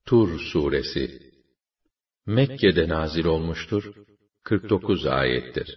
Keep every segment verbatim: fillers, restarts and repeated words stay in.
Tur suresi Mekke'de nazil olmuştur. kırk dokuz ayettir.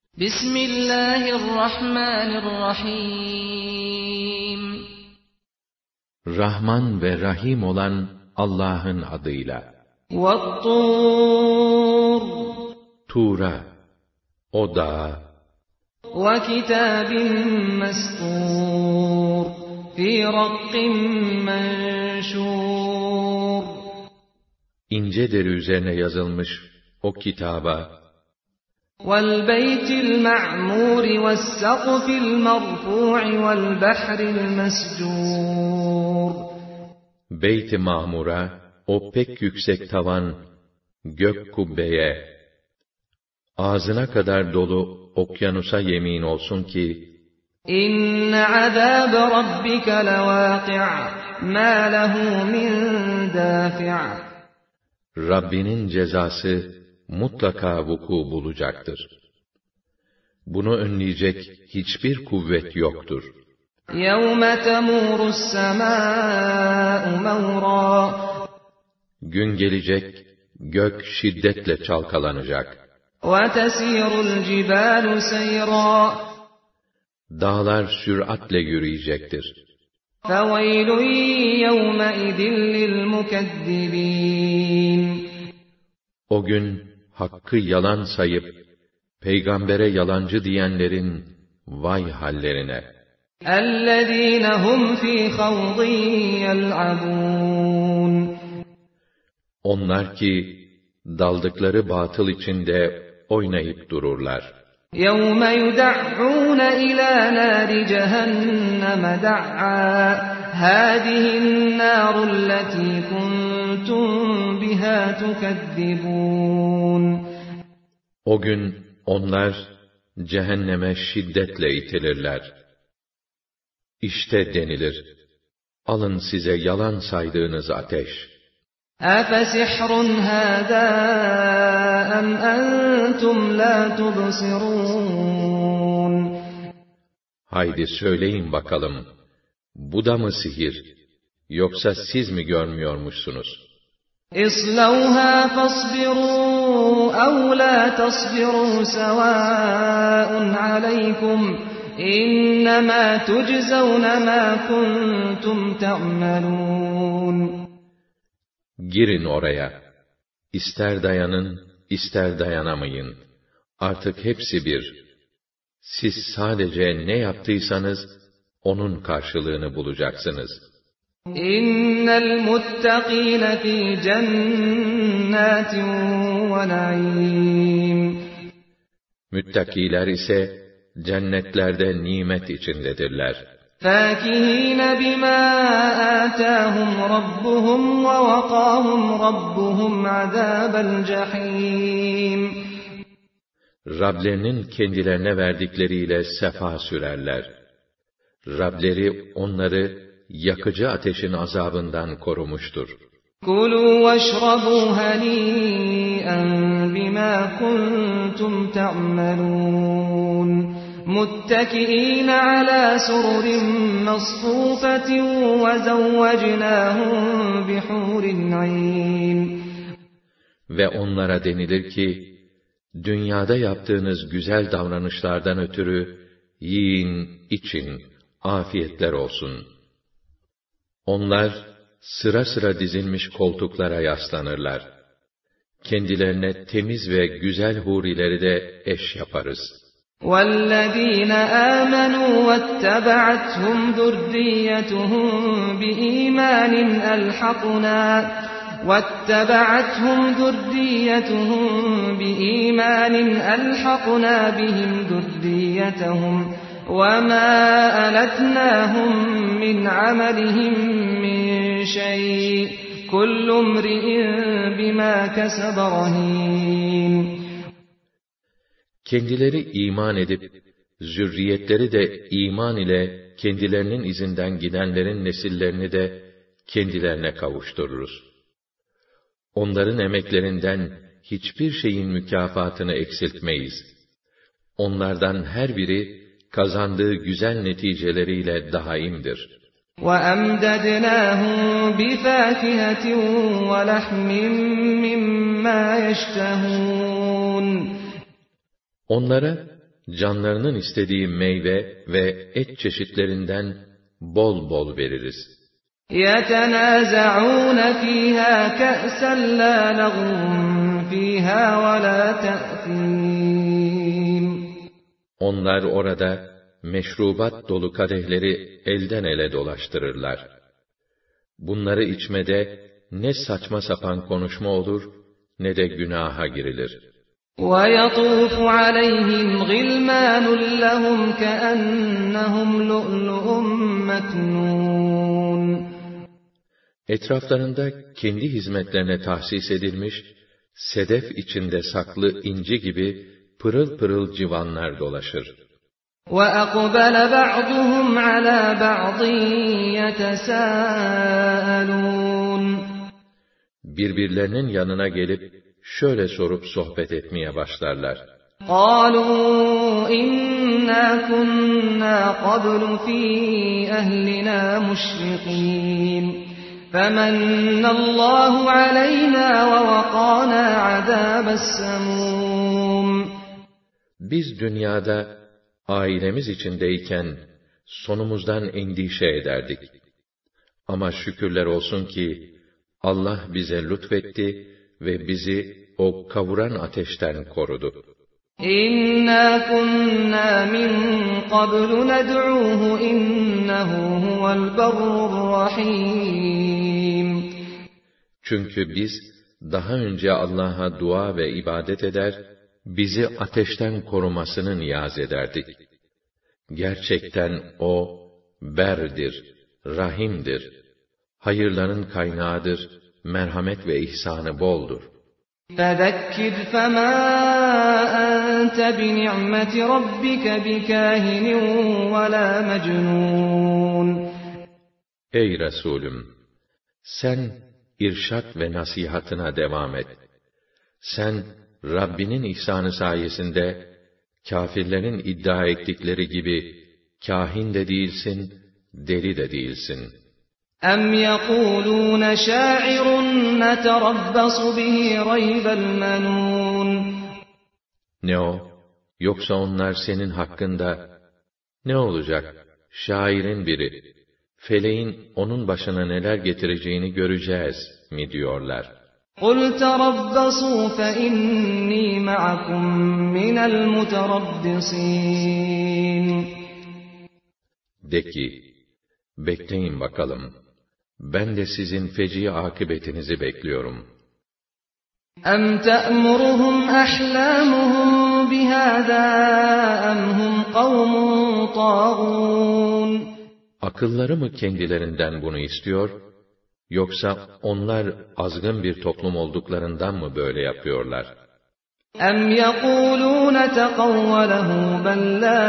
Bismillahirrahmanirrahim. Rahman ve Rahim olan Allah'ın adıyla. Vat-Tur. Tur'a, o dağa. Ve kitabin mestur. Fî rakkin menşûr. İnce deri üzerine yazılmış o kitaba. وَالْبَيْتِ الْمَعْمُورِ وَالسَّقْفِ الْمَرْفُوعِ وَالْبَحْرِ الْمَسْجُورِ. Beyt-i Mamur'a, o pek yüksek tavan, gök kubbeye, ağzına kadar dolu okyanusa yemin olsun ki, İnne azâb rabbike levâki' mâ lehu min dâfi'. Rabbinin cezası mutlaka vuku bulacaktır. Bunu önleyecek hiçbir kuvvet yoktur. يَوْمَ تَمُورُ السَّمَاءُ مَوْرًا. Gün gelecek, gök şiddetle çalkalanacak. وَتَسِيرُ الْجِبَالُ سَيْرًا. Dağlar süratle yürüyecektir. فَوَيْلٌ يَوْمَئِذٍ لِلْمُكَذِّبِينَ. O gün, hakkı yalan sayıp, peygambere yalancı diyenlerin vay hallerine. اَلَّذ۪ينَ هُمْ ف۪ي خَوْضٍ يَلْعَبُونَ. Onlar ki, daldıkları batıl içinde oynayıp dururlar. يَوْمَ يُدَعُّونَ إِلَى نَارِ جَهَنَّمَ دَعًّا هَذِهِ النَّارُ الَّتِي كُنْتُمْ بِهَا تُكَذِّبُونَ. O gün onlar cehenneme şiddetle itilirler. İşte denilir, alın size yalan saydığınız ateş. أَفَسِحْرٌ هَذَا أَمْ أَنْتُمْ لَا تُبْصِرُونَ. Haydi söyleyin bakalım, bu da mı sihir, yoksa siz mi görmüyormuşsunuz? اصْلَوْهَا فَاصْبِرُوا أَوْ لَا تَصْبِرُوا سَوَاءٌ عَلَيْكُمْ إِنَّمَا تُجْزَوْنَ مَا كُنْتُمْ تَعْمَلُونَ. Girin oraya. İster dayanın, ister dayanamayın. Artık hepsi bir. Siz sadece ne yaptıysanız, onun karşılığını bulacaksınız. İnnel muttakîne fî cennâtin ve naîm. Müttakiler ise cennetlerde nimet içindedirler. فَاكِهِينَ بِمَا آتَاهُمْ رَبُّهُمْ وَوَقَاهُمْ رَبُّهُمْ عَذَابَ الْجَحِيمِ. Rablerinin kendilerine verdikleriyle sefa sürerler. Rableri onları yakıcı ateşin azabından korumuştur. كُلُوا وَاشْرَبُوا هَنِيئًا بِمَا كُنْتُمْ تَعْمَلُونَ. مُتَّكِئِينَ عَلَى سُرُرٍ مَصْفُوفَةٍ وَزَوَّجْنَاهُمْ بِحُورٍ عِينٍ. Ve onlara denilir ki, dünyada yaptığınız güzel davranışlardan ötürü, yiyin, için, afiyetler olsun. Onlar, sıra sıra dizilmiş koltuklara yaslanırlar. Kendilerine temiz ve güzel hurileri de eş yaparız. وَالَّذ۪ينَ آمَنُوا وَاتَّبَعَتْهُمْ ذُرِّيَّتُهُمْ بِإِيمَانٍ أَلْحَقْنَا وَاتَّبَعَتْهُمْ ذُرِّيَّتُهُمْ بِإِيمَانٍ أَلْحَقْنَا بِهِمْ ذُرِّيَّتَهُمْ وَمَا أَلَتْنَاهُمْ مِنْ عَمَلِهِمْ مِنْ شَيْءٍ كُلُّ امْرِئٍ بِمَا كَسَبَ رَهِينٌ. Kendileri iman edip, zürriyetleri de iman ile kendilerinin izinden gidenlerin nesillerini de kendilerine kavuştururuz. Onların emeklerinden hiçbir şeyin mükafatını eksiltmeyiz. Onlardan her biri kazandığı güzel neticeleriyle daimdir. وَأَمْدَدْنَاهُمْ بِفَاكِهَةٍ وَلَحْمٍ مِّمَّا يَشْتَهُونَ Onlara canlarının istediği meyve ve et çeşitlerinden bol bol veririz. يَتَنَازَعُونَ فِيهَا كَأْسًا لَا لَغْوٌ فِيهَا وَلَا تَأْثِيمٌ Onlar orada meşrubat dolu kadehleri elden ele dolaştırırlar. Bunları içmede ne saçma sapan konuşma olur, ne de günaha girilir. وَيَطُوفُ عَلَيْهِمْ غِلْمَانٌ لَهُمْ كَأَنَّهُمْ لُؤْلُؤٌ مَكْنُونٌ Etraflarında kendi hizmetlerine tahsis edilmiş, sedef içinde saklı inci gibi pırıl pırıl civanlar dolaşır. وَأَقْبَلَ بَعْضُهُمْ عَلَى بَعْضٍ يَتَسَاءَلُونَ Birbirlerinin yanına gelip şöyle sorup sohbet etmeye başlarlar. قَالُوا إِنَّا كُنَّا قَبْلُ فِي أَهْلِنَا مُشْفِقِينَ فَمَنَّ اللّٰهُ عَلَيْنَا وَوَقَانَا عَذَابَ السَّمُومِ Biz dünyada ailemiz içindeyken sonumuzdan endişe ederdik. Ama şükürler olsun ki Allah bize lütfetti ve bizi o kavuran ateşten korudu. İnna kunna min qablu ned'uhu innehu huvel berrur rahim. Çünkü biz daha önce Allah'a dua ve ibadet eder, bizi ateşten korumasını niyaz ederdik. Gerçekten o berdir, rahimdir. Hayırların kaynağıdır, merhamet ve ihsanı boldur. فَذَكِّرْ فَمَا أَنْتَ بِنِعْمَةِ رَبِّكَ بِكَاهِنٍ وَلَا مَجْنُونٍ Ey Resulüm! Sen irşad ve nasihatına devam et. Sen Rabbinin ihsanı sayesinde kâfirlerin iddia ettikleri gibi kâhin de değilsin, deli de değilsin. اَمْ يَقُولُونَ شَاعِرٌ نَتَرَبَّصُ بِهِ رَيْبَ الْمَنُونَ Ne o? Yoksa onlar senin hakkında, ne olacak? Şairin biri, feleğin onun başına neler getireceğini göreceğiz mi diyorlar. قُلْ تَرَبَّصُوا فَإِنِّي مَعَكُمْ مِنَ الْمُتَرَبِّصِينَ De ki, bekleyin bakalım. Ben de sizin feci akıbetinizi bekliyorum. اَمْ تَأْمُرُهُمْ أَحْلَامُهُمْ بِهَذَا اَمْ هُمْ قَوْمٌ طَاغُونَ Akılları mı kendilerinden bunu istiyor, yoksa onlar azgın bir toplum olduklarından mı böyle yapıyorlar? اَمْ يَقُولُونَ تَقَوَّلَهُ بَلْ لَا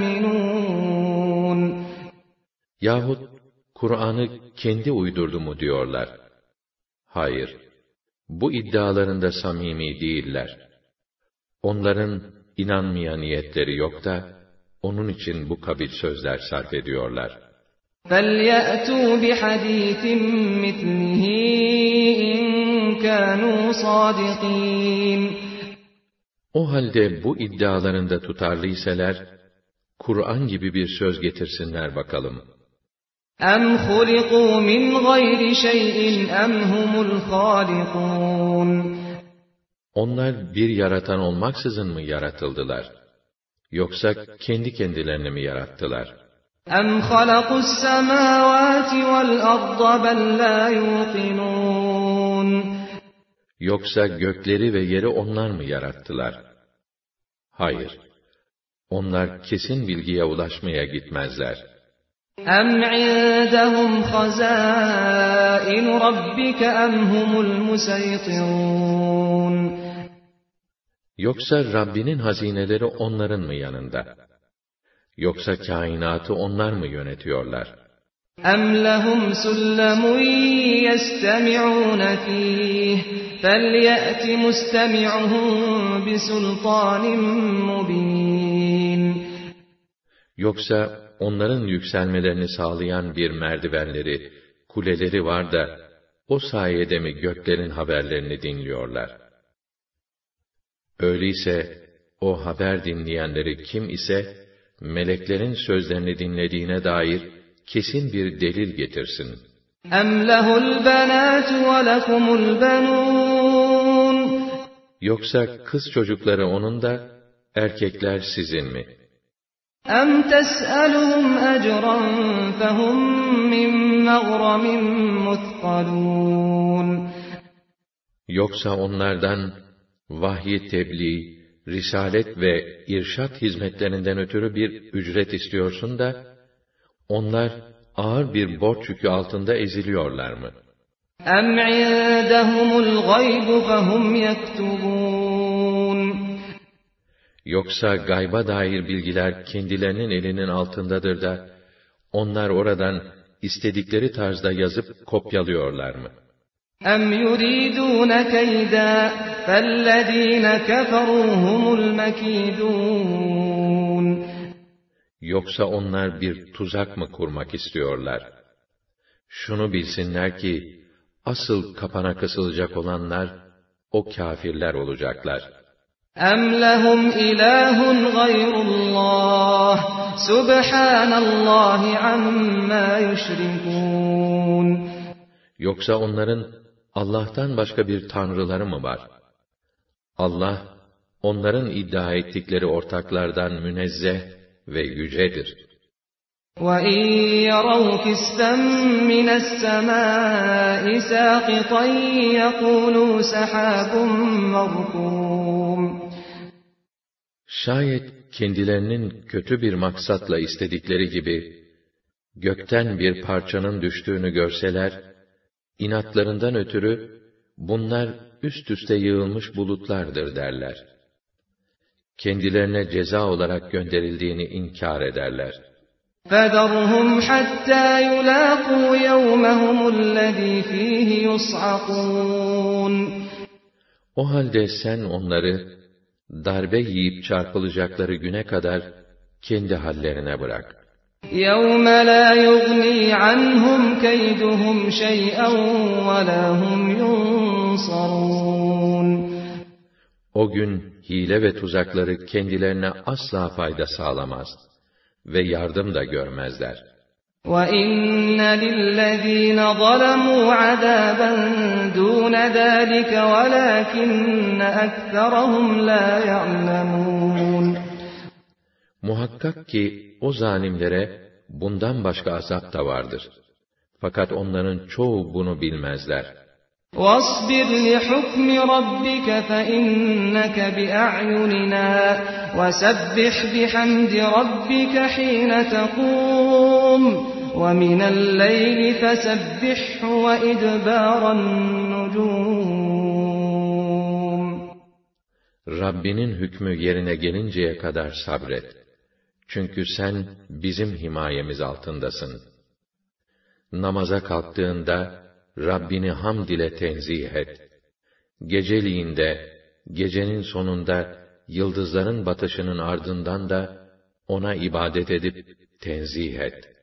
يُؤْمِنُونَ Yahut Kur'an'ı kendi uydurdu mu diyorlar? Hayır, bu iddialarında samimi değiller. Onların inanmaya niyetleri yok da, onun için bu kabil sözler sarf ediyorlar. فَلْيَأْتُوا بِحَدِيثٍ مِثْلِهِ إِنْ كَانُوا صَادِقِينَ O halde bu iddialarında tutarlıyseler, Kur'an gibi bir söz getirsinler bakalım. اَمْ خُلِقُوا مِنْ غَيْرِ شَيْءٍ اَمْ هُمُ الْخَالِقُونَ Onlar bir yaratan olmaksızın mı yaratıldılar? Yoksa kendi kendilerini mi yarattılar? اَمْ خَلَقُوا السَّمَاوَاتِ وَالْأَرْضَ بَلْ لَا يُوقِنُونَ Yoksa gökleri ve yeri onlar mı yarattılar? Hayır. Onlar kesin bilgiye ulaşmaya gitmezler. اَمْ عِندَهُمْ خَزَائِنُ رَبِّكَ اَمْ هُمُ الْمُسَيْطِرُونَ Yoksa Rabbinin hazineleri onların mı yanında? Yoksa kainatı onlar mı yönetiyorlar? اَمْ لَهُمْ سُلَّمٌ يَسْتَمِعُونَ فِيهِ فَلْيَأْتِ مُسْتَمِعُهُمْ بِسُلْطَانٍ مُّبِينٍ Yoksa onların yükselmelerini sağlayan bir merdivenleri, kuleleri var da, o sayede mi göklerin haberlerini dinliyorlar? Öyleyse, o haber dinleyenleri kim ise, meleklerin sözlerini dinlediğine dair kesin bir delil getirsin. اَمْ لَهُ الْبَنَاتُ وَلَكُمُ الْبَنُونَ Yoksa kız çocukları onun da, erkekler sizin mi? اَمْ تَسْأَلُهُمْ أَجْرًا فَهُمْ مِنْ مَغْرَمٍ مُثْقَلُونَ Yoksa onlardan, vahyi tebliğ, risalet ve irşat hizmetlerinden ötürü bir ücret istiyorsun da, onlar ağır bir borç yükü altında eziliyorlar mı? اَمْ عِندَهُمُ الْغَيْبُ فَهُمْ يَكْتُبُونَ Yoksa gayba dair bilgiler kendilerinin elinin altındadır da, onlar oradan istedikleri tarzda yazıp kopyalıyorlar mı? اَمْ يُرِيدُونَ كَيْدًا فَالَّذ۪ينَ كَفَرُوا هُمُ الْمَك۪يدُونَ Yoksa onlar bir tuzak mı kurmak istiyorlar? Şunu bilsinler ki, asıl kapana kısılacak olanlar, o kâfirler olacaklar. اَمْ لَهُمْ اِلَٰهٌ غَيْرُ اللّٰهِ سُبْحَانَ اللّٰهِ عَمَّا يُشْرِكُونَ Yoksa onların Allah'tan başka bir tanrıları mı var? Allah, onların iddia ettikleri ortaklardan münezzeh ve yücedir. وَاِنْ يَرَوْا كِسْفًا مِنَ السَّمَاءِ سَاقِطًا يَقُولُوا سَحَابٌ مَرْكُومٌ Şayet kendilerinin kötü bir maksatla istedikleri gibi, gökten bir parçanın düştüğünü görseler, inatlarından ötürü, bunlar üst üste yığılmış bulutlardır derler. Kendilerine ceza olarak gönderildiğini inkar ederler. فَذَرْهُمْ حَتَّى يُلَاقُوا يَوْمَهُمُ الَّذ۪ي ف۪يهِ يُصْعَقُونَ O halde sen onları, darbe yiyip çarpılacakları güne kadar, kendi hallerine bırak. يَوْمَ لَا يُغْنِي عَنْهُمْ كَيْدُهُمْ شَيْئًا وَلَا هُمْ يُنْصَرُونَ O gün, hile ve tuzakları kendilerine asla fayda sağlamaz ve yardım da görmezler. وَإِنَّ لِلَّذ۪ينَ ظَلَمُوا عَذَابًا دُونَ ذَٰلِكَ وَلَٰكِنَّ أَكْثَرَهُمْ لَا يَعْلَمُونَ Muhakkak ki o zalimlere bundan başka azap da vardır. Fakat onların çoğu bunu bilmezler. وَاصْبِرْ لِحُكْمِ رَبِّكَ فَإِنَّكَ بِأَعْيُنِنَا وَسَبِّحْ بِحَمْدِ رَبِّكَ حِينَ تَقُومُ وَمِنَ اللَّيْلِ فَسَبِّحْهُ وَإِدْبَارَ النُّجُومِ Rabbinin hükmü yerine gelinceye kadar sabret. Çünkü sen bizim himayemiz altındasın. Namaza kalktığında, Rabbini hamd ile tenzih et. Geceliğin de, gecenin sonunda, yıldızların batışının ardından da, ona ibadet edip tenzih et.